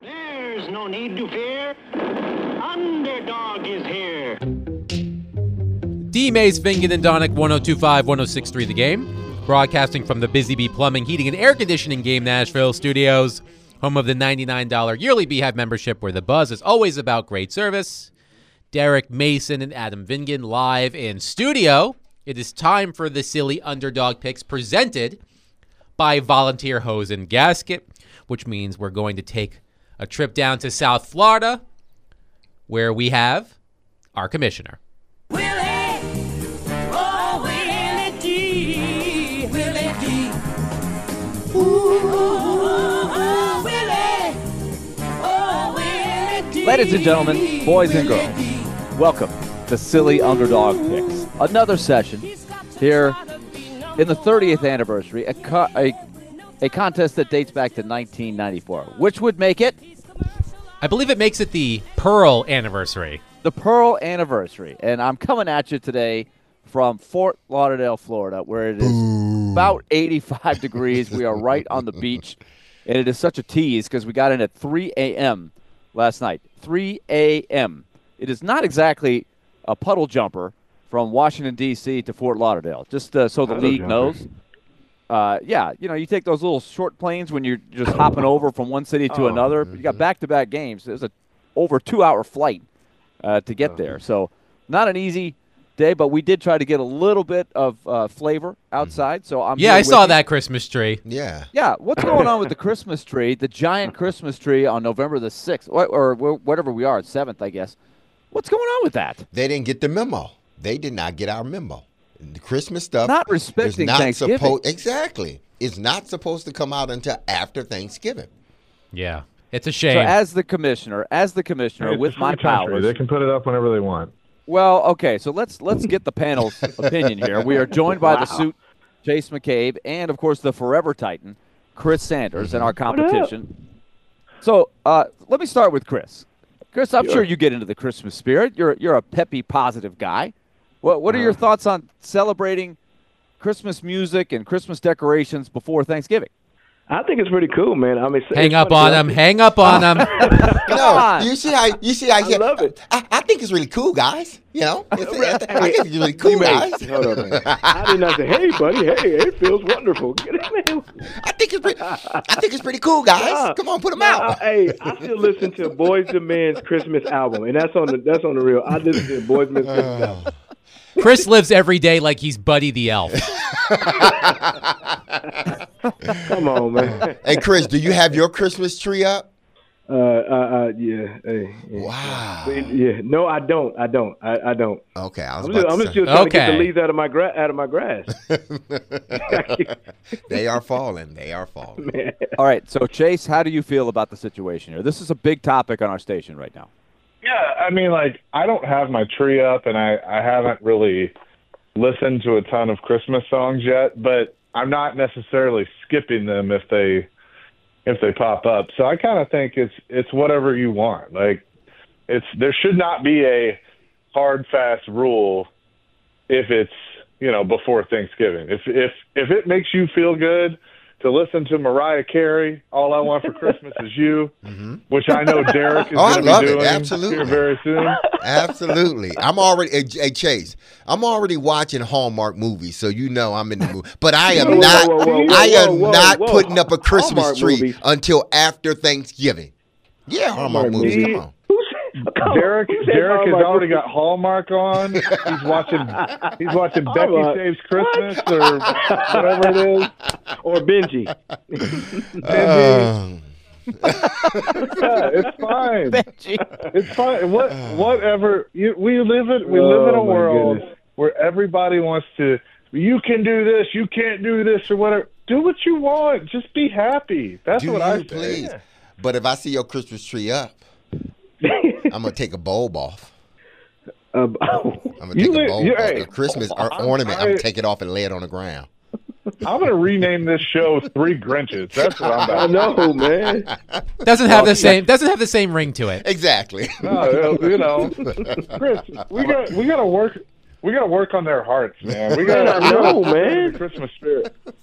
There's no need to fear. Underdog is here. D. Mays, Fingan, and Donick, 102.5, 106.3 The Game. Broadcasting from the Busy Bee Plumbing, Heating, and Air Conditioning Game Nashville studios. Home of the $99 yearly Beehive membership, where the buzz is always about great service. Derek Mason and Adam Vingan live in studio. It is time for the silly underdog picks presented by Volunteer Hose and Gasket, which means we're going to take a trip down to South Florida, where we have our commissioner. Willie, oh Willie D, Willie D. Ooh, Willie, oh Willie D. Ladies and gentlemen, boys and girls, welcome to Silly Underdog Picks. Another session here in the 30th anniversary, a contest that dates back to 1994, which would make it I believe it makes it the Pearl anniversary. the Pearl anniversary. And I'm coming at you today from Fort Lauderdale, Florida, where it is about 85 degrees. We are right on the beach. And it is such a tease because we got in at 3 a.m. last night. 3 a.m. It is not exactly a puddle jumper from Washington, D.C. to Fort Lauderdale, just so the league knows. Yeah, you know, you take those little short planes when you're just hopping over from one city to another. You got back-to-back games. There's a over 2-hour flight to get there. So not an easy day, but we did try to get a little bit of flavor outside. So I'm Yeah, I saw that Christmas tree. Yeah. Yeah, what's going on with the Christmas tree, the giant Christmas tree on November the 6th, or whatever we are, 7th, I guess. What's going on with that? They didn't get the memo. They did not get our memo. The Christmas stuff Not respecting is not Thanksgiving. Exactly. It's not supposed to come out until after Thanksgiving. Yeah, it's a So shame. as the commissioner, with my powers, They can put it up whenever they want. well, okay, so let's get the panel's opinion here. We are joined by the suit, Chase McCabe, and of course the Forever Titan, Chris Sanders, in our competition. So let me start with Chris. Chris, I'm sure you get into the Christmas spirit. You're a peppy, positive guy. What are your thoughts on celebrating Christmas music and Christmas decorations before Thanksgiving? I think it's pretty cool, man. I mean, Hang up on him. Hang up on him. on. You see how I love it. I think it's really cool, guys. You know, I think it's really cool, guys. Hold on, man. I did not say, "Hey, buddy, hey, it feels wonderful." Get it, man. I think it's pretty cool, guys. Come on, put them out. Hey, I still listen to Boys II Men's Christmas album, and that's on the real. I listen to Boys II Men's Christmas album. Chris lives every day like he's Buddy the Elf. Come on, man. Hey, Chris, do you have your Christmas tree up? Yeah. Hey, yeah. Wow. Yeah. No, I don't. I don't. Okay, I was I'm about to still trying to get Okay. the leaves out of my grass. They are falling. They are falling. Man. All right, so Chase, how do you feel about the situation here? This is a big topic on our station right now. Yeah, I mean, like, I don't have my tree up, and I haven't really listened to a ton of Christmas songs yet, but I'm not necessarily skipping them if they pop up. So I kind of think it's whatever you want. Like, there should not be a hard, fast rule if it's, before Thanksgiving. If it makes you feel good to listen to Mariah Carey, All I Want for Christmas Is You, which I know Derek is I going love to be it. doing Absolutely. here very soon. Absolutely. I'm already, hey, Chase, I'm already watching Hallmark movies, so you know I'm in the mood. But I am not putting up a Christmas Hallmark tree movies. until after Thanksgiving. Yeah, Hallmark movies. Come on. Derek has already got Hallmark on. He's watching Becky Hallmark. Saves Christmas or whatever it is. Or Benji. Yeah, it's fine. It's fine. Whatever. We live in a world where everybody wants to. You can do this. You can't do this or whatever. Do what you want. Just be happy. That's Do what you I say. please? But if I see your Christmas tree up, I'm gonna take a bulb off. I'm gonna take a bulb off. A Christmas ornament. I'm gonna take it off and lay it on the ground. I'm going to rename this show Three Grinches. That's what I'm I about. know, man. Doesn't have the same ring to it. Exactly. No, Chris, we got to work. We got to work on their hearts, man. We got I know, man. Christmas spirit.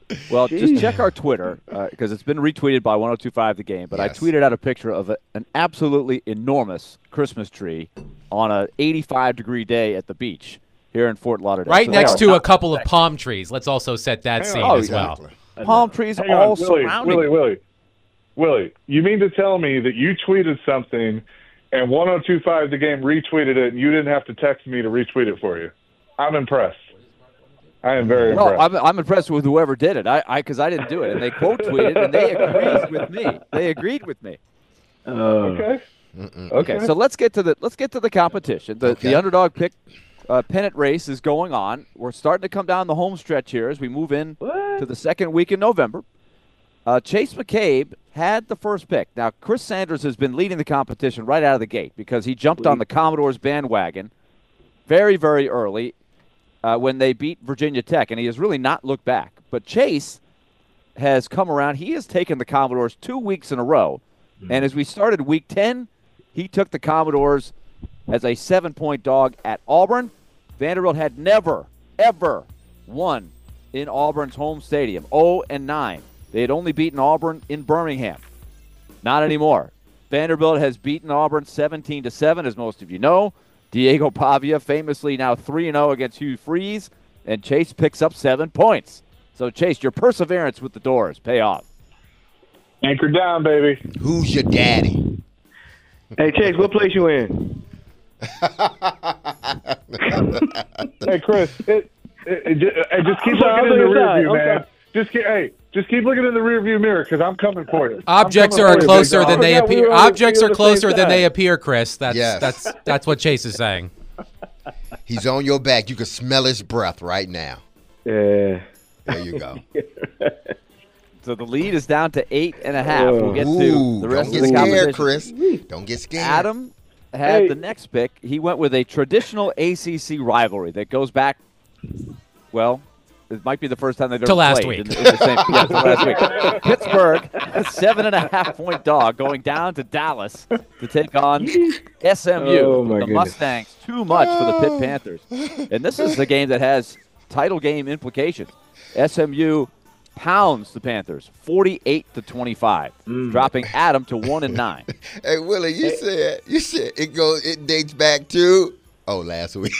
Well, just check our Twitter because it's been retweeted by 1025 The Game. But Yes. I tweeted out a picture of an absolutely enormous Christmas tree on an 85-degree day at the beach here in Fort Lauderdale. Right So next they are to a couple of palm trees. Let's also set that scene on. as well. palm trees Hang all on, surrounding. Willie, you mean to tell me that you tweeted something and 1025 The Game retweeted it and you didn't have to text me to retweet it for you? I'm impressed. I am very No, impressed. I'm impressed with whoever did it. Because I didn't do it, and they quote tweeted, and they agreed with me. They agreed with me. Okay. Okay, so let's get to the competition. The underdog pick pennant race is going on. We're starting to come down the home stretch here as we move in to the second week in November. Chase McCabe had the first pick. Now, Chris Sanders has been leading the competition right out of the gate because he jumped on the Commodores bandwagon very, very early when they beat Virginia Tech, and he has really not looked back. But Chase has come around. He has taken the Commodores 2 weeks in a row. And as we started week 10, he took the Commodores as a 7-point dog at Auburn. Vanderbilt had never, ever won in Auburn's home stadium, 0-9. They had only beaten Auburn in Birmingham. Not anymore. Vanderbilt has beaten Auburn 17-7, as most of you know. Diego Pavia famously now 3-0 against Hugh Freeze, and Chase picks up 7 points. So, Chase, your perseverance with the Doors pay off. Anchor down, baby. Who's your daddy? Hey, Chase, what place you in? Hey, Chris, just keep looking in the rear view, man. Just keep looking in the rear view mirror because I'm coming for you. Objects are closer than they appear. Objects are closer than they appear, Chris. That's what Chase is saying. He's on your back. You can smell his breath right now. Yeah. There you go. So the lead is down to 8.5. We'll get to the rest don't of the get competition. scared, Chris. Don't get scared. Adam had the next pick. He went with a traditional ACC rivalry that goes back, well, it might be the first time they've ever To last played. week. To last week. Pittsburgh, a 7.5-point dog, going down to Dallas to take on SMU. Oh, my the goodness. Mustangs, too much for the Pitt Panthers. And this is the game that has title game implications. SMU pounds the Panthers 48-25, dropping Adam to 1-9. Hey, Willie, you said it dates back to last week.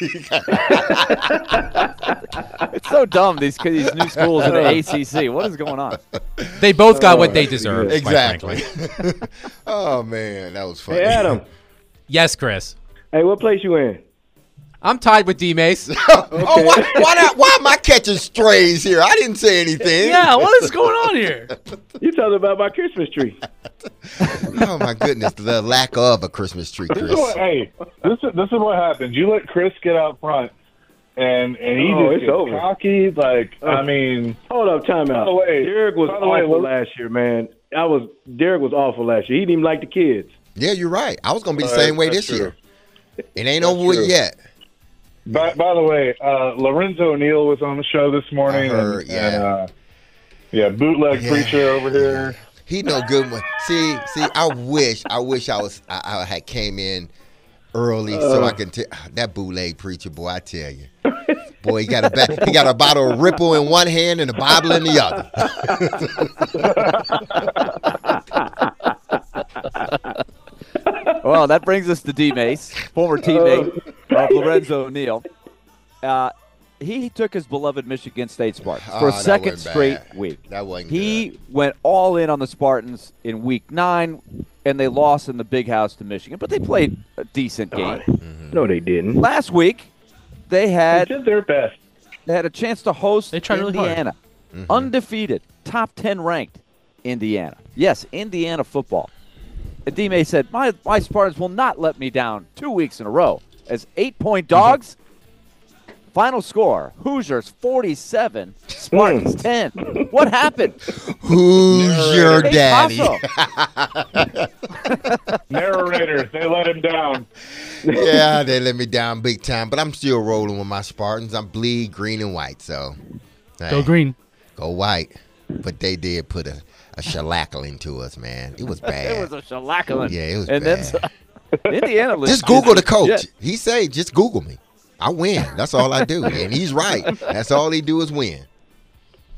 It's so dumb, these new schools in the ACC. What is going on? They both got what they deserve. quite Exactly. frankly. Oh man, that was funny. Hey, Adam. Yes, Chris. Hey, what place you in? I'm tied with D-Mace. Why am I catching strays here? I didn't say anything. Yeah, what is going on here? You talking about my Christmas tree. Oh my goodness, the lack of a Christmas tree, Chris. This is what happens. You let Chris get out front, and he just gets over. cocky. I mean, Hold up, time out. By the way- Derek was by the way, awful look- last year, man. Derek was awful last year. He didn't even like the kids. Yeah, you're right. I was gonna be the same way that's this year. true. It ain't over with true. yet. By the way, Lorenzo Neal was on the show this morning. I heard, and bootleg preacher over here. He no good one. See, I wish I had came in early so I can that bootleg preacher boy. I tell you, boy, he got a bottle of Ripple in one hand and a Bible in the other. Well, that brings us to D-Mace, former teammate of Lorenzo Neal. He took his beloved Michigan State Spartans for a that second wasn't straight bad. week. That wasn't He went all in on the Spartans in week 9, and they lost in the Big House to Michigan, but they played a decent game. No, they didn't. Last week, they They had did their best. a chance to host They tried really hard. Indiana. Undefeated, top 10 ranked Indiana. Yes, Indiana football. And D-May said, my Spartans will not let me down 2 weeks in a row. As 8-point dogs, final score, Hoosiers 47, Spartans 10. What happened? Who's your Hey, daddy? Paso. Narrators, they let him down. Yeah, they let me down big time, but I'm still rolling with my Spartans. I'm bleed green and white, so Go green. go white. But they did put a shellackling to us, man. It was bad. It was a shellackling. Yeah, it was and bad. then Indiana. Just Google the coach. legit. He say, just Google me. I win. That's all I do. And he's right. That's all he do is win.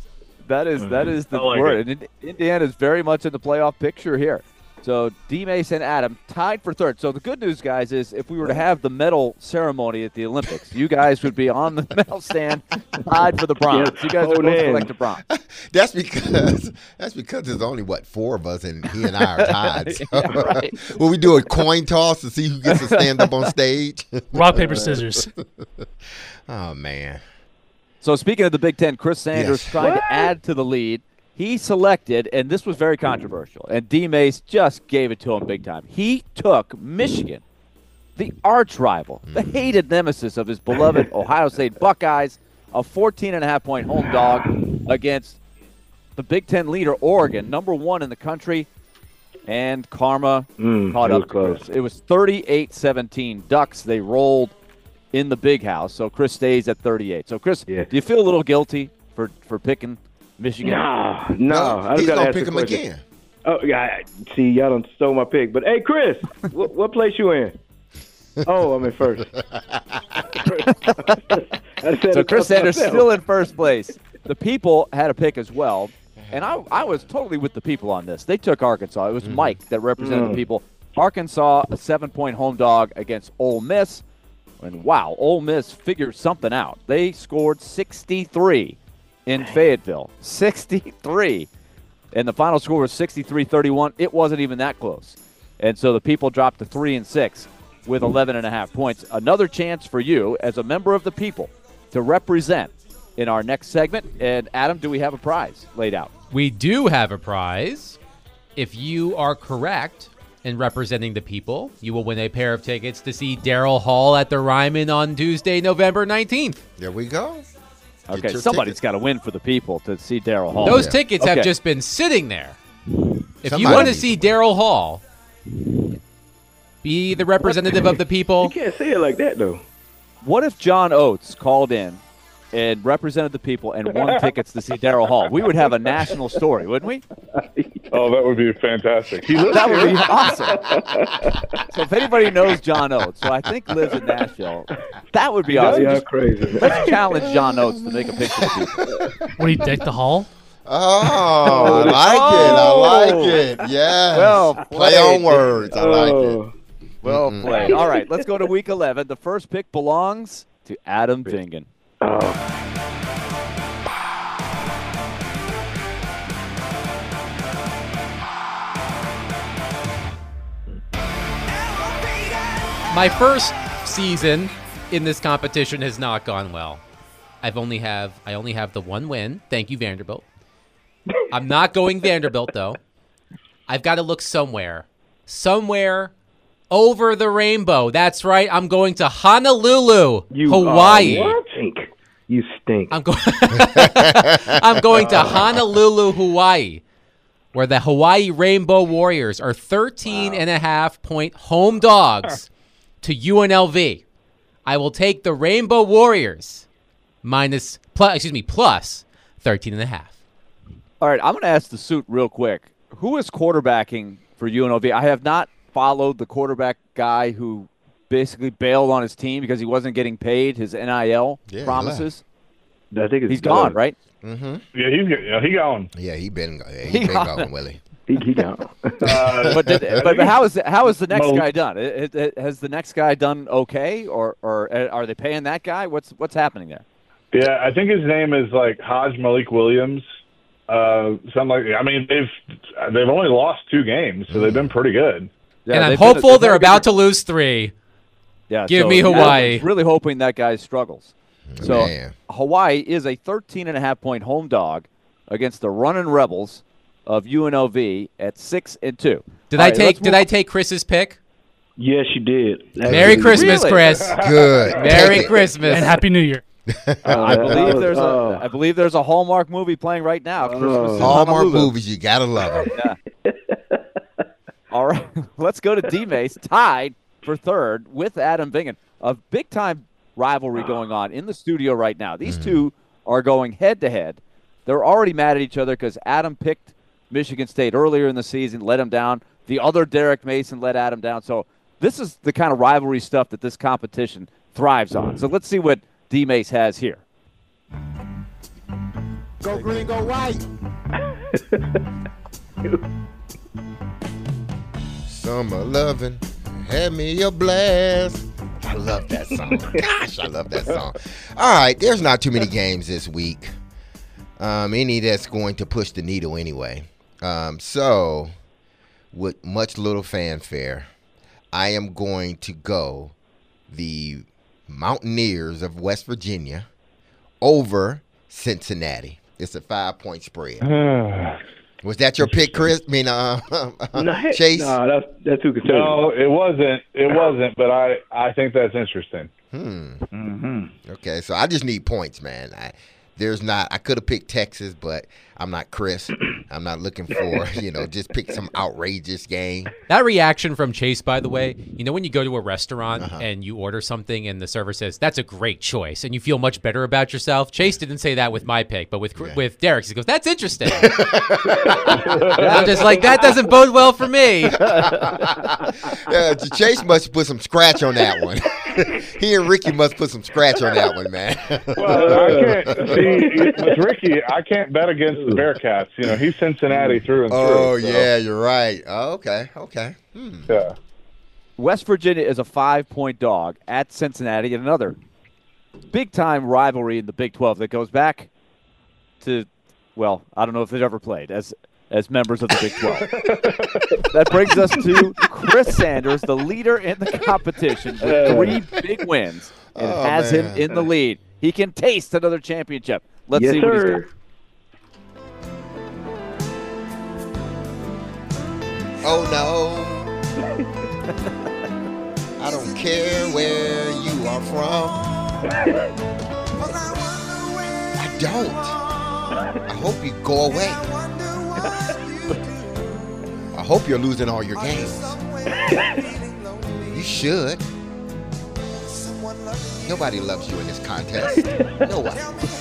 That is the I like word. And Indiana is very much in the playoff picture here. So D-Mace and Adam tied for third. So the good news, guys, is if we were to have the medal ceremony at the Olympics, you guys would be on the medal stand tied for the bronze. You guys are both collective bronze. That's because there's only four of us, and he and I are tied. So, right. Will we do a coin toss to see who gets to stand up on stage? Rock, paper, scissors. Oh man. So speaking of the Big Ten, Chris Sanders trying to add to the lead. He selected, and this was very controversial, and D-Mace just gave it to him big time. He took Michigan, the arch rival, the hated nemesis of his beloved Ohio State Buckeyes, a 14.5-point home dog against the Big Ten leader, Oregon, number 1 in the country, and karma caught up to Chris. It was 38-17 Ducks. They rolled in the big house, so Chris stays at 38. So, Chris, do you feel a little guilty for picking Michigan? No. He's going to pick him again. Oh, yeah. See, y'all done stole my pick. But, hey, Chris, what place you in? Oh, I'm in first. So Chris Sanders still in first place. The people had a pick as well, and I was totally with the people on this. They took Arkansas. It was Mike that represented the people. Arkansas, a 7-point home dog against Ole Miss. And, wow, Ole Miss figured something out. They scored 63 in Fayetteville. 63. And the final score was 63-31. It wasn't even that close. And so the people dropped to 3-6 with 11.5 points. Another chance for you as a member of the people to represent in our next segment. And, Adam, do we have a prize laid out? We do have a prize. If you are correct in representing the people, you will win a pair of tickets to see Daryl Hall at the Ryman on Tuesday, November 19th. There we go. Okay, somebody's got to win for the people to see Daryl Hall. Those tickets have just been sitting there. If you want to see Daryl Hall, be the representative of the people. You can't say it like that, though. What if John Oates called in and represented the people and won tickets to see Daryl Hall? We would have a national story, wouldn't we? Oh, that would be fantastic. That would be awesome. So if anybody knows John Oates, who I think lives in Nashville, that would be awesome. Yeah, crazy. Let's challenge John Oates to make a picture of people. What do you deck the hall? Oh, I like it. Yes. Well Play on words. I like it. Well played. All right, let's go to Week 11. The first pick belongs to Adam Vingan. My first season in this competition has not gone well. I only have the one win. Thank you, Vanderbilt. I'm not going Vanderbilt, though. I've got to look somewhere over the rainbow. That's right. I'm going to Honolulu, Hawaii. You stink. I'm going to Honolulu, Hawaii, where the Hawaii Rainbow Warriors are 13.5-point home dogs to UNLV. I will take the Rainbow Warriors plus 13.5. All right, I'm going to ask the suit real quick. Who is quarterbacking for UNLV? I have not followed the quarterback guy who basically bailed on his team because he wasn't getting paid his NIL promises. I think he's gone, right? Mm-hmm. Yeah, he gone. Yeah, he been going, Willie. He gone. But how is the next guy done? Has the next guy done okay, or are they paying that guy? What's happening there? Yeah, I think his name is like Hajj Malik Williams. Something like. I mean, they've only lost 2 games, so they've been pretty good. Yeah, and I'm hopeful they're about to lose 3. Yeah, give me Hawaii. Really hoping that guy struggles. So Man. Hawaii is a 13.5-point home dog against the running Rebels of UNLV at 6-2. Did I take Chris's pick? Yes, you did. Merry Christmas, really? Chris. Good. Merry Christmas and Happy New Year. I believe there's a Hallmark movie playing right now. Christmas Hallmark movies, you gotta love them. Yeah. All right, let's go to D-Mace, tied for third with Adam Vingan. A big-time rivalry going on in the studio right now. These two are going head-to-head. They're already mad at each other because Adam picked Michigan State earlier in the season, let him down. The other Derek Mason let Adam down. So this is the kind of rivalry stuff that this competition thrives on. So let's see what D-Mace has here. Go green, go white. Summer loving, had me a blast. I love that song. Gosh, I love that song. All right, there's not too many games this week. Any that's going to push the needle anyway. So, with much little fanfare, I am going to go the Mountaineers of West Virginia over Cincinnati. It's a 5-point spread. Was that your pick, Chris? I mean, Chase? No, that's too conservative. No, it wasn't. It wasn't. But I think that's interesting. Okay, so I just need points, man. I could have picked Texas, but I'm not Chris. I'm not looking for, just pick some outrageous game. That reaction from Chase, by the way, when you go to a restaurant and you order something and the server says, that's a great choice, and you feel much better about yourself. Chase didn't say that with my pick, but with Derek's, he goes, that's interesting. I'm just like, that doesn't bode well for me. Chase must put some scratch on that one. He and Ricky must put some scratch on that one, man. Well, I can't see with Ricky. I can't bet against the Bearcats. He's Cincinnati through and through. Oh, so. yeah, you're right. Oh, okay. Yeah. West Virginia is a 5-point dog at Cincinnati in another big-time rivalry in the Big 12 that goes back to, well, I don't know if they've ever played as members of the Big 12. That brings us to Chris Sanders, the leader in the competition with 3 big wins, and has him in the lead. He can taste another championship. Let's see what he's got. Oh, no. I don't care where you are from. I don't. I hope you go away. I hope you're losing all your games. You should. Nobody loves you in this contest. Nobody.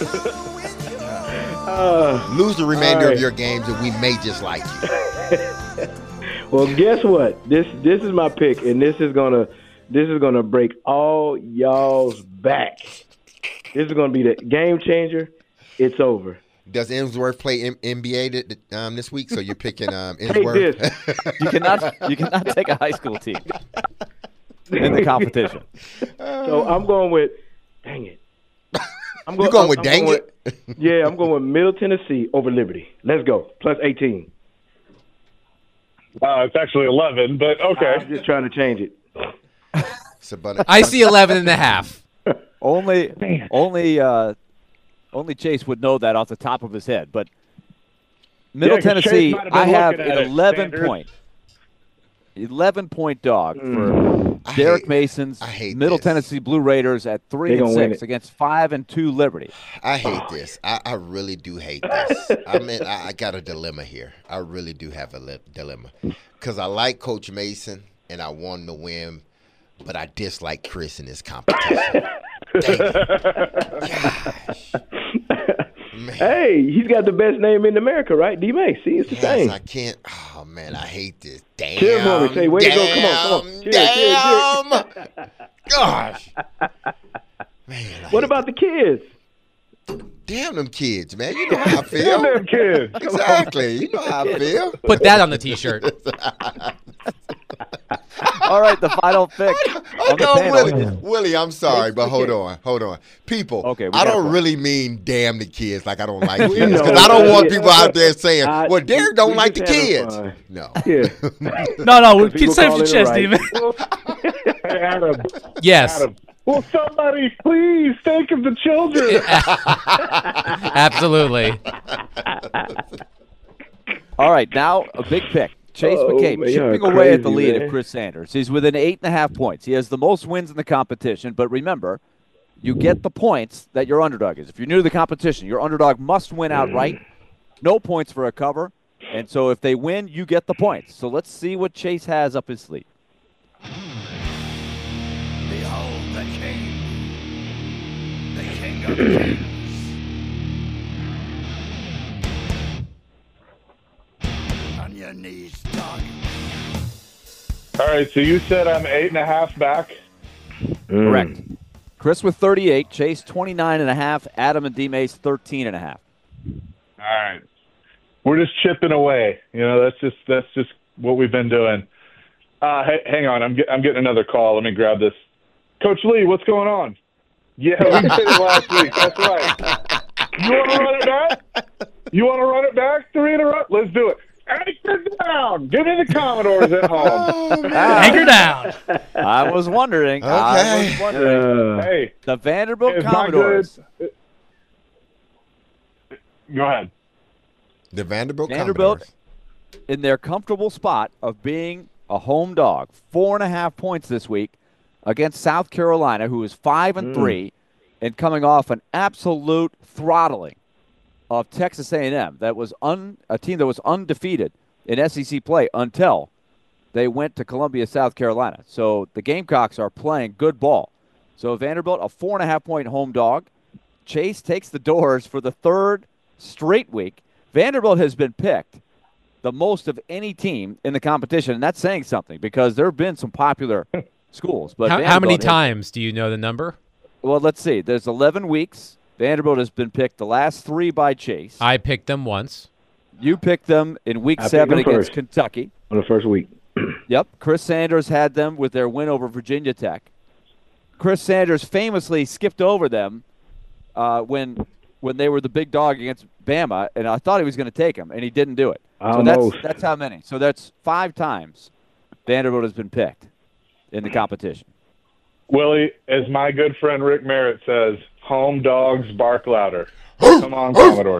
Lose the remainder of your games and we may just like you. Well, guess what? This is my pick, and this is gonna break all y'all's back. This is gonna be the game changer. It's over. Does Emsworth play NBA this week? So you're picking Emsworth. Take this. You cannot take a high school team in the competition. So I'm going with. Dang it. You're going with dang it? Yeah, I'm going with Middle Tennessee over Liberty. Let's go. Plus 18. It's actually 11, but okay. I'm just trying to change it. I see 11.5. Only Chase would know that off the top of his head. But Middle 'cause Tennessee, Chase might have I been have looking an at it, 11-point dog for Derek Mason's Middle Tennessee Blue Raiders at 3-6 against 5-2 Liberty. I hate this. I really do hate this. I mean, I got a dilemma here. I really do have a dilemma because I like Coach Mason and I want him to win, but I dislike Chris in this competition. Dang it. Gosh. Man. Hey, he's got the best name in America, right? D-May. See, it's the same. I can't. Oh, man, I hate this. Damn. Cheers, homie. Say, way to go. Come on. Cheers. Gosh. Man, what about the kids? Damn them kids, man. You know how I feel. Damn them kids. Exactly. You know how I feel. Put that on the T-shirt. All right, the final pick. Hold on, Willie, I'm sorry, but hold on. People, okay, I don't really mean damn the kids like I don't like kids. Because I don't want people out there saying, well, Derek don't like the kids. No. Yeah. No, keep safe your chest, Steven. Hey, Adam. Yes. Adam. Will somebody please think of the children? Absolutely. All right, now a big pick. Chase McCabe chipping away at the lead of Chris Sanders. He's within 8.5 points. He has the most wins in the competition, but remember, you get the points that your underdog is. If you're new to the competition, your underdog must win outright. No points for a cover. And so if they win, you get the points. So let's see what Chase has up his sleeve. Behold the king of kings. On your knees, dog. All right, so you said I'm 8.5 back? Correct. Chris with 38, Chase 29.5, Adam and D-Mace 13.5. right. We're just chipping away. That's just what we've been doing. Hey, hang on. I'm getting another call. Let me grab this. Coach Lee, what's going on? Yeah, we did it last week. That's right. You want to run it back? You want to run it back? 3 in a row? Let's do it. Anchor down. Give me the Commodores at home. Anchor down. I was wondering. Okay. Hey, The Vanderbilt it's Commodores. not good. Go ahead. The Vanderbilt Vanderbilt Commodores. in their comfortable spot of being a home dog. 4.5 points this week against South Carolina, who is 5-3, and coming off an absolute throttling of Texas A&M. That was a team that was undefeated in SEC play until they went to Columbia, South Carolina. So the Gamecocks are playing good ball. So Vanderbilt, a 4.5-point home dog. Chase takes the doors for the third straight week. Vanderbilt has been picked the most of any team in the competition, and that's saying something because there have been some popular schools. But How many times do you know the number? Well, let's see. There's 11 weeks. Vanderbilt has been picked the last 3 by Chase. I picked them once. You picked them in week I 7 picked them against first. Kentucky. On the first week. Yep. Chris Sanders had them with their win over Virginia Tech. Chris Sanders famously skipped over them when they were the big dog against Bama, and I thought he was going to take them, and he didn't do it. So Almost. that's how many. So that's 5 times Vanderbilt has been picked in the competition. Willie, as my good friend Rick Merritt says, home dogs bark louder. Come on, Commodore.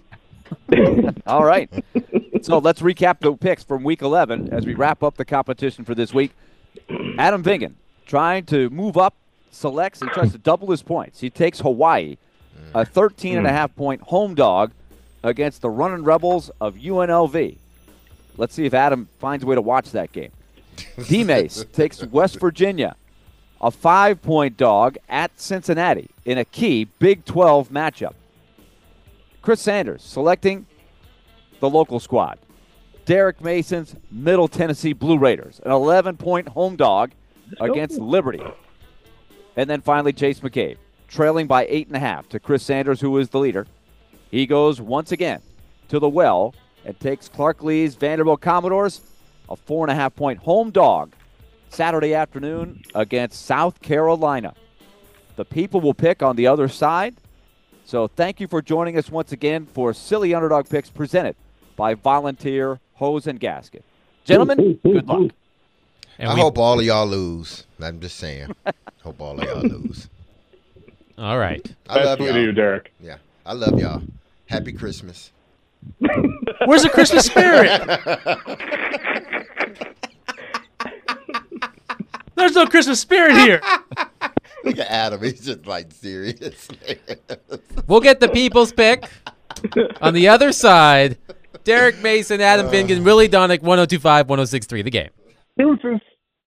All right. So let's recap the picks from Week 11 as we wrap up the competition for this week. Adam Vingan trying to move up, selects, he tries to double his points. He takes Hawaii, a 13.5-point home dog against the Runnin' Rebels of UNLV. Let's see if Adam finds a way to watch that game. D-Mace takes West Virginia, a 5-point dog at Cincinnati in a key Big 12 matchup. Chris Sanders selecting the local squad. Derek Mason's Middle Tennessee Blue Raiders, an 11-point home dog against Liberty. And then finally, Chase McCabe, trailing by 8.5 to Chris Sanders, who is the leader. He goes once again to the well and takes Clark Lee's Vanderbilt Commodores, a 4.5-point home dog Saturday afternoon against South Carolina. The people will pick on the other side. So thank you for joining us once again for Silly Underdog Picks presented by Volunteer Hose and Gasket. Gentlemen, good luck. And I hope all of y'all lose. I'm just saying. Hope all of y'all lose. All right. I love Best way to y'all. you, Derek. Yeah, I love y'all. Happy Christmas. Where's the Christmas spirit? There's no Christmas spirit here. Look at Adam. He's just like serious. We'll get the people's pick. On the other side, Derek Mason, Adam Vingan, Willie Donick, 102.5, 106.3 The Game. Deuces.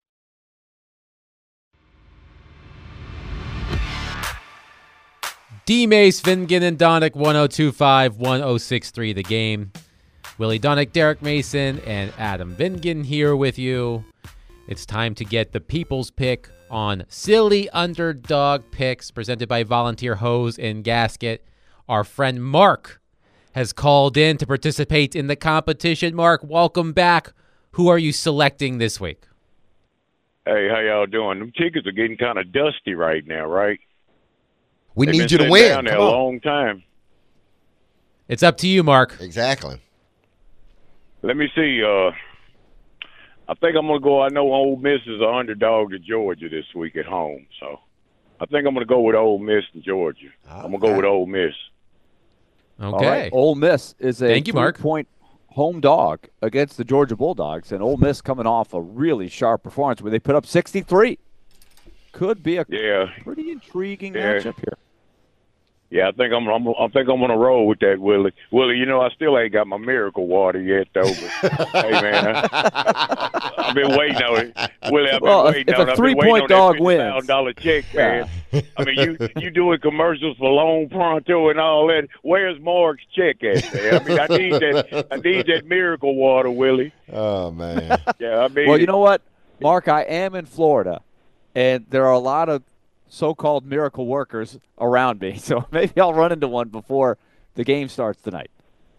D. Mace, Vingan, and Donick, 102.5, 106.3 The Game. Willie Donick, Derek Mason, and Adam Vingan here with you. It's time to get the people's pick on Silly Underdog Picks presented by Volunteer Hose and Gasket. Our friend Mark has called in to participate in the competition. Mark, welcome back. Who are you selecting this week? Hey, how y'all doing? Them tickets are getting kind of dusty right now, right? We They've need been you to sitting win. down there Come a on. long time. It's up to you, Mark. Exactly. Let me see. I think I'm going to go. I know Ole Miss is an underdog to Georgia this week at home, so I think I'm going to go with Ole Miss and Georgia. I'm going to go with Ole Miss. Okay. All right. Ole Miss is a Thank you, Mark. 3-point home dog against the Georgia Bulldogs, and Ole Miss coming off a really sharp performance where they put up 63. Could be a pretty intriguing matchup here. Yeah, I think I'm gonna roll with that, Willie. Willie, you know I still ain't got my miracle water yet, though. But hey, man, I've been waiting on it. Willie, I've been waiting on it. If a 3-point dog wins, $50,000 check, man. I mean, you doing commercials for Loan Pronto and all that. Where's Mark's check at, man? I mean, I need that miracle water, Willie. Oh man. Yeah, I mean. Well, you know what, Mark, I am in Florida, and there are a lot of so-called miracle workers around me, so maybe I'll run into one before the game starts tonight.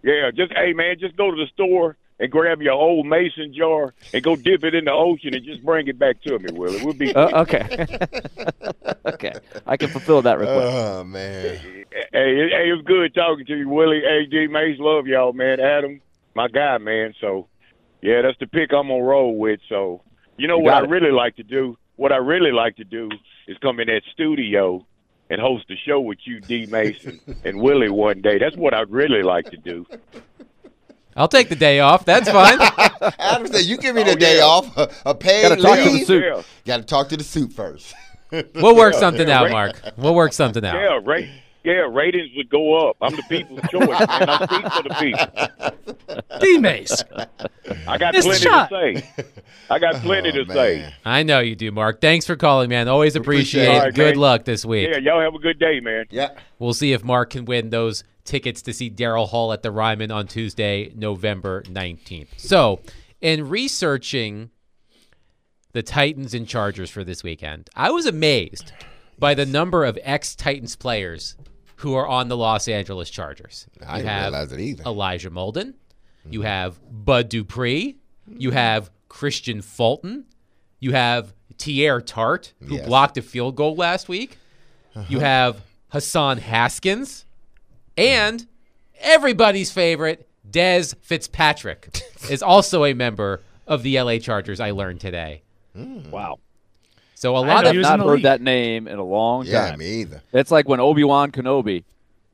Yeah, hey man, just go to the store and grab your old mason jar and go dip it in the ocean and just bring it back to me, Willie. We'll be okay. Okay, I can fulfill that request. Oh man. Hey, it was good talking to you, Willie. Hey, D Mace, love y'all, man. Adam, my guy, man. So, yeah, that's the pick I'm gonna roll with. So, you know what I really like to do? What I really like to do is come in that studio and host a show with you, D Mason, and Willie one day. That's what I'd really like to do. I'll take the day off. That's fine. Adam said, "You give me the day off, a paid Gotta talk to the leave. suit. Got to talk to the suit first." We'll work something out, Mark. We'll work something out. Yeah, ratings would go up. I'm the people's choice, man. I speak for the people. D-Mace. I got Missed plenty shot. to say. I got plenty to say. I know you do, Mark. Thanks for calling, man. Always appreciate All it. right, Good man. luck this week. Yeah, y'all have a good day, man. Yeah. We'll see if Mark can win those tickets to see Daryl Hall at the Ryman on Tuesday, November 19th. So, in researching the Titans and Chargers for this weekend, I was amazed by the number of ex-Titans players who are on the Los Angeles Chargers. I didn't realize it either. Elijah Molden. You have Bud Dupree. You have Christian Fulton. You have Tierre Tart, who blocked a field goal last week. You have Hassan Haskins. And everybody's favorite, Dez Fitzpatrick, is also a member of the LA Chargers, I learned today. Wow. So I have not heard that name in a long time. Yeah, me either. It's like when Obi-Wan Kenobi,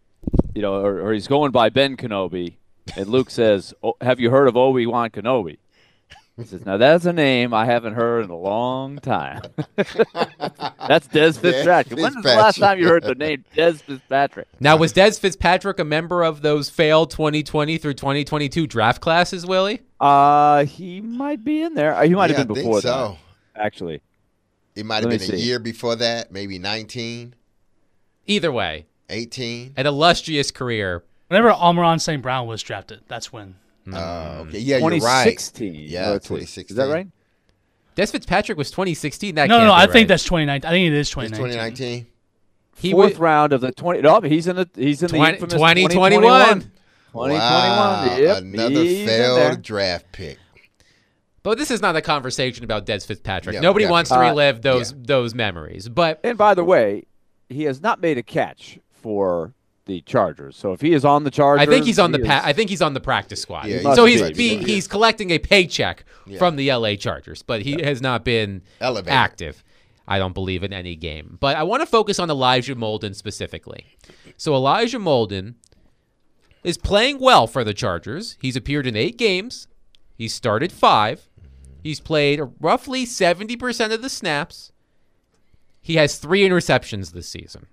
or he's going by Ben Kenobi, and Luke says, have you heard of Obi-Wan Kenobi? He says, now that's a name I haven't heard in a long time. That's Dez Fitzpatrick. When was the last time you heard the name Dez Fitzpatrick? Now, was Dez Fitzpatrick a member of those failed 2020 through 2022 draft classes, Willie? He might be in there. He might have been before that, actually. It might have been a year before that, maybe 19. Either way. 18. An illustrious career. Whenever Amon St. Brown was drafted, that's when. Okay. Yeah, you're right. 2016. Yeah, 2016. Is that right? Des Fitzpatrick was 2016. That No, can't be I right. think that's 2019. I think it is 2019. 2019. Fourth round of the 20. No, he's in the infamous 2021. 2021. Wow, Yep, another he's in there. failed draft pick. But this is not a conversation about Des Fitzpatrick. No, Nobody wants to definitely. relive those memories. But And by the way, he has not made a catch for the Chargers. So if he is on the Chargers, I think he's on I think he's on the practice squad. Yeah, so he's he's collecting a paycheck from the LA Chargers, but he has not been Elevated. active. I don't believe in any game. But I want to focus on Elijah Molden specifically. So Elijah Molden is playing well for the Chargers. He's appeared in 8 games. He's started 5. He's played roughly 70% of the snaps. He has 3 interceptions this season.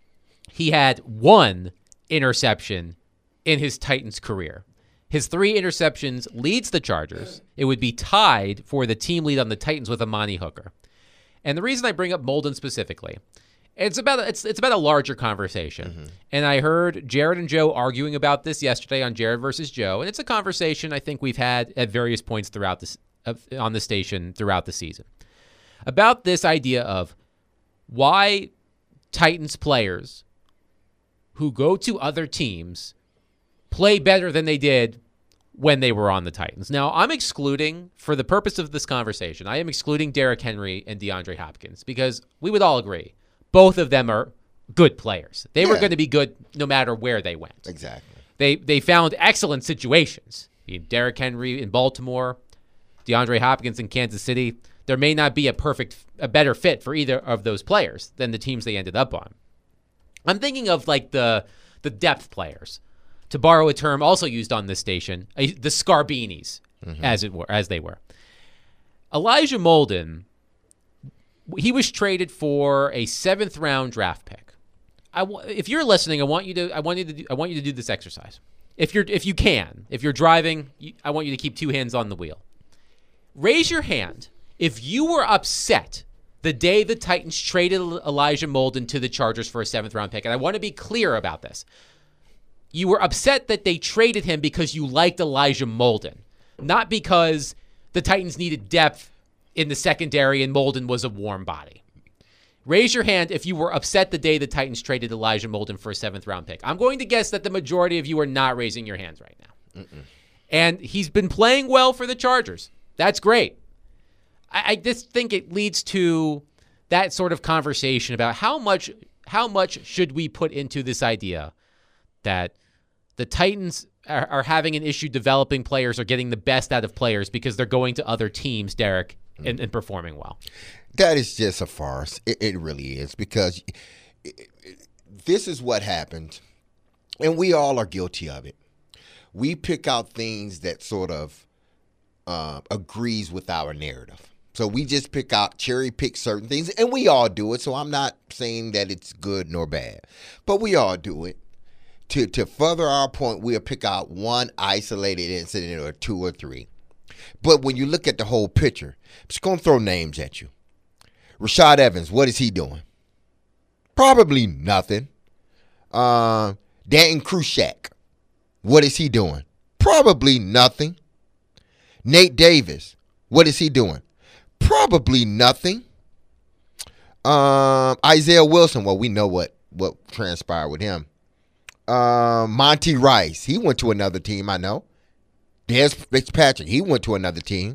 He had 1 interception in his Titans career. His 3 interceptions leads the Chargers. It would be tied for the team lead on the Titans with Amani Hooker. And the reason I bring up Molden specifically, it's about a larger conversation. And I heard Jared and Joe arguing about this yesterday on Jared versus Joe, and it's a conversation I think we've had at various points throughout this on the station throughout the season about this idea of why Titans players who go to other teams play better than they did when they were on the Titans. Now, I'm excluding, for the purpose of this conversation, I am excluding Derrick Henry and DeAndre Hopkins because we would all agree both of them are good players. They were going to be good no matter where they went. Exactly. They found excellent situations. Derrick Henry in Baltimore, DeAndre Hopkins in Kansas City. There may not be a better fit for either of those players than the teams they ended up on. I'm thinking of like the depth players, to borrow a term also used on this station, the Scarbinis, as they were. Elijah Molden, he was traded for a 7th round draft pick. If you're listening, I want you to do this exercise. If you're driving, I want you to keep 2 hands on the wheel. Raise your hand if you were upset the day the Titans traded Elijah Molden to the Chargers for a 7th round pick. And I want to be clear about this. You were upset that they traded him because you liked Elijah Molden, not because the Titans needed depth in the secondary and Molden was a warm body. Raise your hand if you were upset the day the Titans traded Elijah Molden for a 7th-round pick. I'm going to guess that the majority of you are not raising your hands right now. And he's been playing well for the Chargers. That's great. I just think it leads to that sort of conversation about how much should we put into this idea that the Titans are having an issue developing players or getting the best out of players because they're going to other teams, Derek, and performing well. That is just a farce. It really is, because this is what happens, and we all are guilty of it. We pick out things that sort of agrees with our narrative. So we just cherry pick certain things, and we all do it. So I'm not saying that it's good nor bad, but we all do it. To further our point, we'll pick out one isolated incident or two or three. But when you look at the whole picture, I'm just going to throw names at you. Rashad Evans, what is he doing? Probably nothing. Danton Krushak, what is he doing? Probably nothing. Nate Davis, what is he doing? Probably nothing. Isaiah Wilson, well, we know what transpired with him. Monty Rice, he went to another team, I know. Des Fitzpatrick, he went to another team.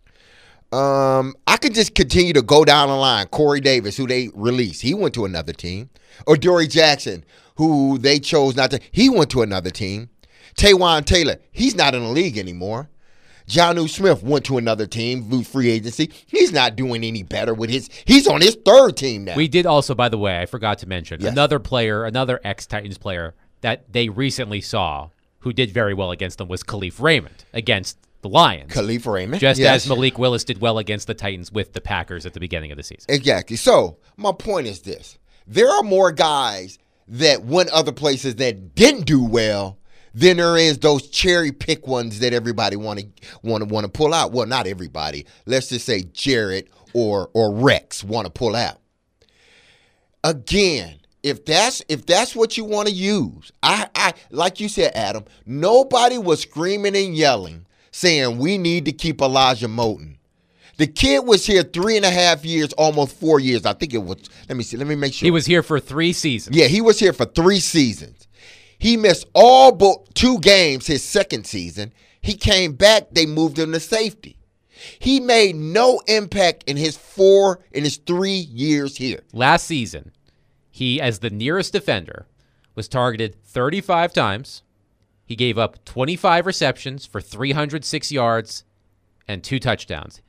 I could just continue to go down the line. Corey Davis, who they released, he went to another team. Or Dory Jackson, who they chose not to, he went to another team. Taywan Taylor, he's not in the league anymore. Jonnu Smith went to another team, free agency. He's not doing any better with he's on his 3rd team now. We did also, by the way, I forgot to mention, another player, another ex-Titans player that they recently saw who did very well against them was Khalif Raymond against the Lions. Khalif Raymond. Just as Malik Willis did well against the Titans with the Packers at the beginning of the season. Exactly. So my point is this. There are more guys that went other places that didn't do well than there is those cherry pick ones that everybody want to pull out. Well, not everybody. Let's just say Jared or Rex want to pull out. Again, if that's what you want to use, I like you said, Adam, nobody was screaming and yelling saying we need to keep Elijah Molden. The kid was here 3.5 years, almost 4 years. I think it was. Let me see. Let me make sure. He was here for 3 seasons. Yeah, he was here for 3 seasons. He missed all but 2 games his second season. He came back. They moved him to safety. He made no impact in his 3 years here. Last season, he, as the nearest defender, was targeted 35 times. He gave up 25 receptions for 306 yards and 2 touchdowns.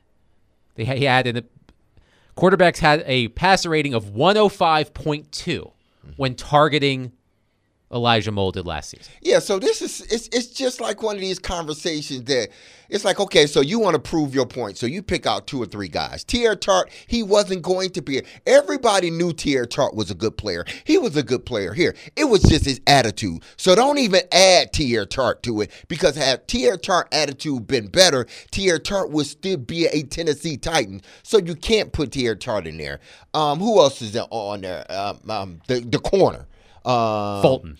Quarterbacks had a passer rating of 105.2 when targeting Elijah Molden last season. Yeah, so it's just like one of these conversations that it's like, okay, so you want to prove your point, so you pick out 2 or 3 guys. Teair Tart, he wasn't going to be. Everybody knew Teair Tart was a good player. He was a good player here. It was just his attitude. So don't even add Teair Tart to it, because had Teair Tart attitude been better, Teair Tart would still be a Tennessee Titan. So you can't put Teair Tart in there. Who else is on there? The corner. Fulton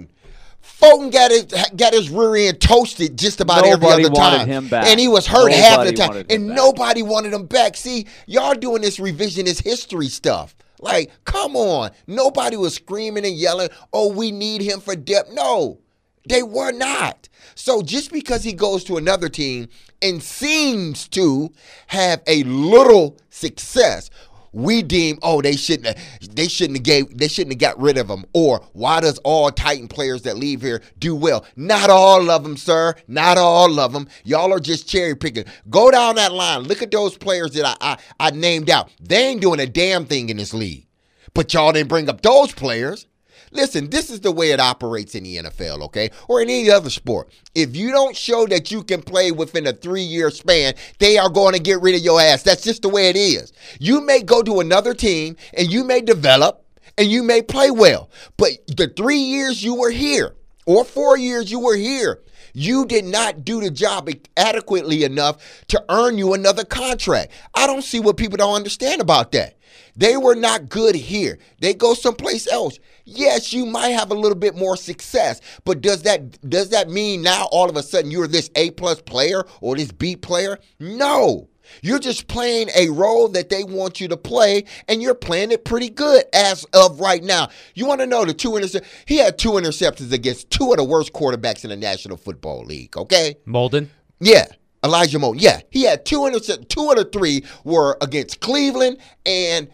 got his rear end toasted just about every other time. Him back. And he was hurt half the time. And nobody wanted him back. See, y'all doing this revisionist history stuff. Like, come on. Nobody was screaming and yelling, oh, we need him for depth. No, they were not. So just because he goes to another team and seems to have a little success, we deem, oh, they shouldn't have got rid of him. Or why does all Titan players that leave here do well? Not all of them, sir. Not all of them. Y'all are just cherry picking. Go down that line. Look at those players that I named out. They ain't doing a damn thing in this league. But y'all didn't bring up those players. Listen, this is the way it operates in the NFL, okay? Or in any other sport. If you don't show that you can play within a 3-year span, they are going to get rid of your ass. That's just the way it is. You may go to another team, and you may develop, and you may play well. But the 3 years you were here, or 4 years you were here, you did not do the job adequately enough to earn you another contract. I don't see what people don't understand about that. They were not good here. They go someplace else. yes, you might have a little bit more success. But does that mean now all of a sudden you're this A-plus player or this B player? No. You're just playing a role that they want you to play, and you're playing it pretty good as of right now. You want to know he had 2 interceptions against 2 of the worst quarterbacks in the National Football League, okay? Molden? Yeah. Elijah Molden. Yeah. He had 2 interceptions. 2 of the 3 were against Cleveland and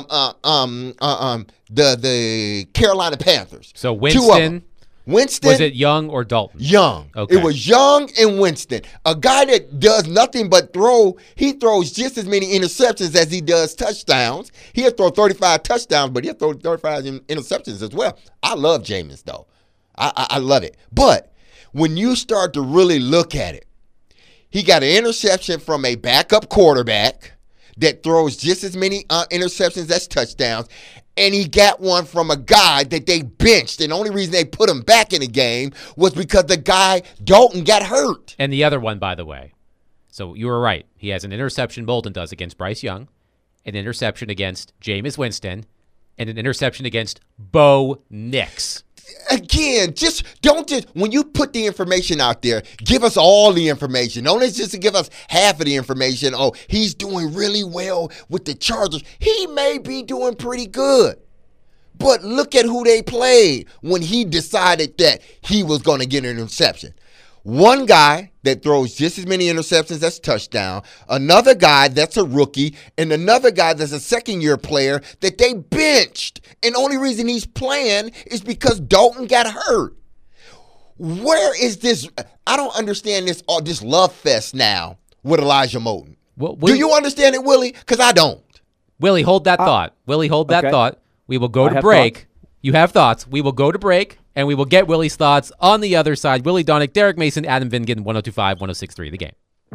the Carolina Panthers. So Winston was it Young or Dalton? Young. Okay. It was Young and Winston. A guy that does nothing but throw. He throws just as many interceptions as he does touchdowns. He'll throw 35 touchdowns, but he'll throw 35 interceptions as well. I love Jameis, though. I love it. But when you start to really look at it, he got an interception from a backup quarterback that throws just as many interceptions as touchdowns, and he got one from a guy that they benched, and the only reason they put him back in the game was because the guy, Dalton, got hurt. And the other one, by the way. So you were right. He has an interception, Bolden does, against Bryce Young, an interception against Jameis Winston, and an interception against Bo Nix. Again, when you put the information out there, give us all the information. Don't just give us half of the information. Oh, he's doing really well with the Chargers. He may be doing pretty good. But look at who they played when he decided that he was going to get an interception. One guy that throws just as many interceptions as touchdown, another guy that's a rookie, and another guy that's a second-year player that they benched. And the only reason he's playing is because Dalton got hurt. Where is this? I don't understand this love fest now with Elijah Molden. Do you understand it, Willie? Because I don't. Willie, hold that thought. Willie, hold that thought. We will go to break. Thoughts. You have thoughts. We will go to break, and we will get Willie's thoughts on the other side. Willie Donick, Derek Mason, Adam Vingan, 102.5, 106.3 The Game.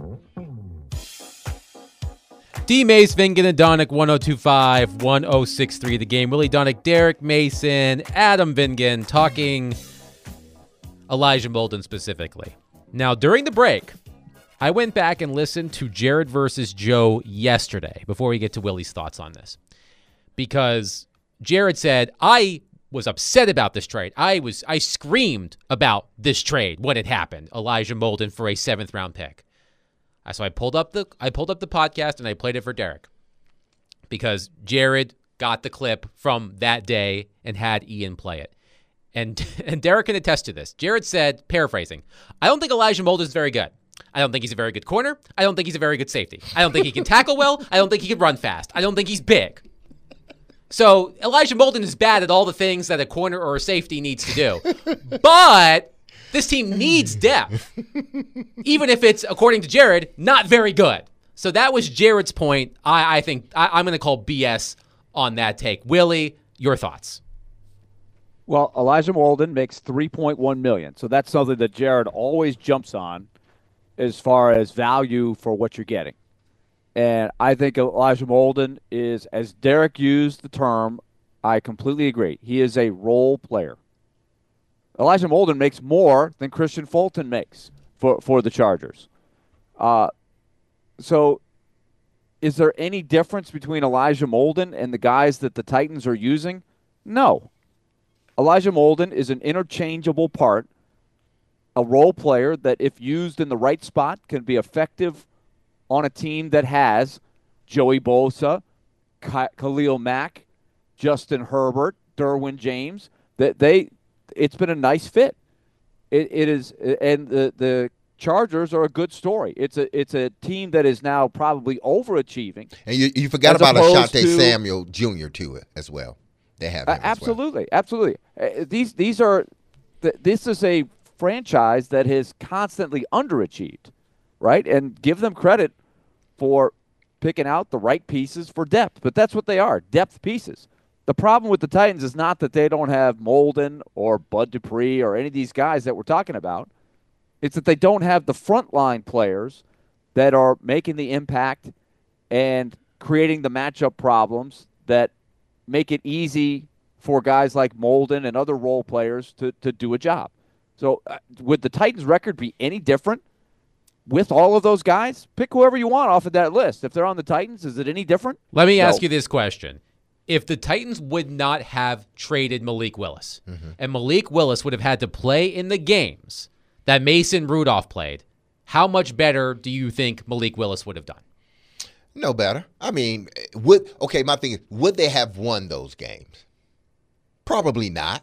D. Mace, Vingan, and Donick, 102.5, 106.3 The Game. Willie Donick, Derek Mason, Adam Vingan, talking Elijah Molden specifically. Now, during the break, I went back and listened to Jared versus Joe yesterday before we get to Willie's thoughts on this. Because Jared said, I was upset about this trade. I screamed about this trade when it happened. Elijah Molden for a 7th-round pick. So I pulled up the podcast and I played it for Derek because Jared got the clip from that day and had Ian play it. And Derek can attest to this. Jared said, paraphrasing, I don't think Elijah Molden is very good. I don't think he's a very good corner. I don't think he's a very good safety. I don't think he can tackle well. I don't think he can run fast. I don't think he's big. So Elijah Molden is bad at all the things that a corner or a safety needs to do. But this team needs depth, even if it's, according to Jared, not very good. So that was Jared's point. I think I'm going to call BS on that take. Willie, your thoughts? Well, Elijah Molden makes $3.1 million. So that's something that Jared always jumps on as far as value for what you're getting. And I think Elijah Molden is, as Derek used the term, I completely agree. He is a role player. Elijah Molden makes more than Christian Fulton makes for the Chargers. So is there any difference between Elijah Molden and the guys that the Titans are using? No. Elijah Molden is an interchangeable part, a role player that if used in the right spot can be effective on a team that has Joey Bosa, Khalil Mack, Justin Herbert, Derwin James. It's been a nice fit. It is, and the Chargers are a good story. It's a team that is now probably overachieving. And you forgot about Asante Samuel Jr. too as well. They have him absolutely, absolutely. This is a franchise that has constantly underachieved, right? And give them credit for picking out the right pieces for depth. But that's what they are, depth pieces. The problem with the Titans is not that they don't have Molden or Bud Dupree or any of these guys that we're talking about. It's that they don't have the frontline players that are making the impact and creating the matchup problems that make it easy for guys like Molden and other role players to do a job. So would the Titans' record be any different with all of those guys? Pick whoever you want off of that list. If they're on the Titans, is it any different? Let me ask you this question. if the Titans would not have traded Malik Willis, and Malik Willis would have had to play in the games that Mason Rudolph played, how much better do you think Malik Willis would have done? No better. I mean, my thing is, would they have won those games? Probably not.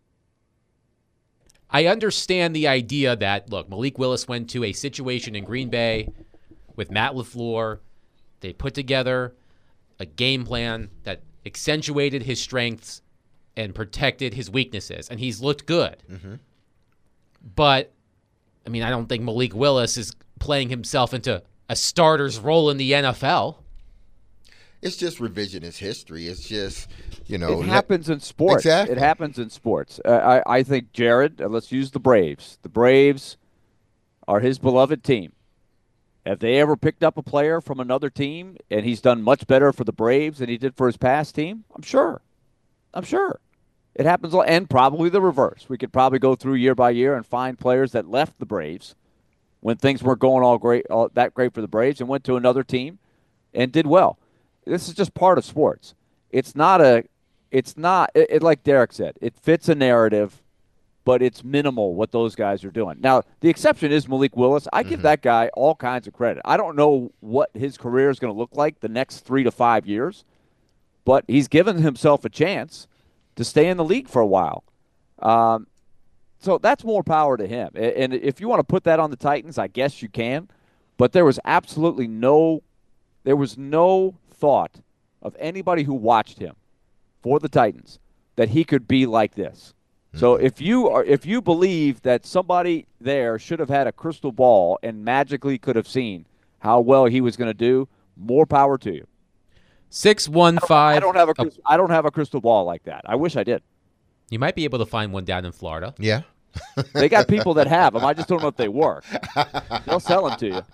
I understand the idea that, look, Malik Willis went to a situation in Green Bay with Matt LaFleur. They put together a game plan that accentuated his strengths and protected his weaknesses, and he's looked good. But, I mean, I don't think Malik Willis is playing himself into a starter's role in the NFL. It's just revisionist history. It's just, it happens in sports. Exactly. It happens in sports. I think Jared, let's use the Braves. The Braves are his beloved team. Have they ever picked up a player from another team and he's done much better for the Braves than he did for his past team? I'm sure. It happens, and probably the reverse. We could probably go through year by year and find players that left the Braves when things weren't going all that great for the Braves and went to another team and did well. This is just part of sports. It's not like Derek said, it fits a narrative, but it's minimal what those guys are doing. Now, the exception is Malik Willis. I give that guy all kinds of credit. I don't know what his career is going to look like the next 3 to 5 years, but he's given himself a chance to stay in the league for a while. So that's more power to him. And if you want to put that on the Titans, I guess you can. But there was absolutely no thought of anybody who watched him for the Titans that he could be like this. So if you believe that somebody there should have had a crystal ball and magically could have seen how well he was going to do, more power to you. 615. I don't have a crystal ball like that. I wish I did. You might be able to find one down in Florida. Yeah. They got people that have them. I just don't know if they work. They'll sell them to you.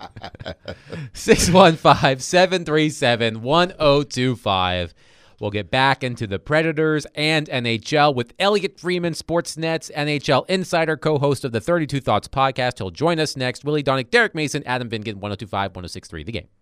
615-737-1025. We'll get back into the Predators and NHL with Elliot Freeman, Sportsnet's NHL insider, co-host of the 32 Thoughts podcast. He'll join us next. Willie Donick, Derek Mason, Adam Vingan, 102.5, 106.3 The Game.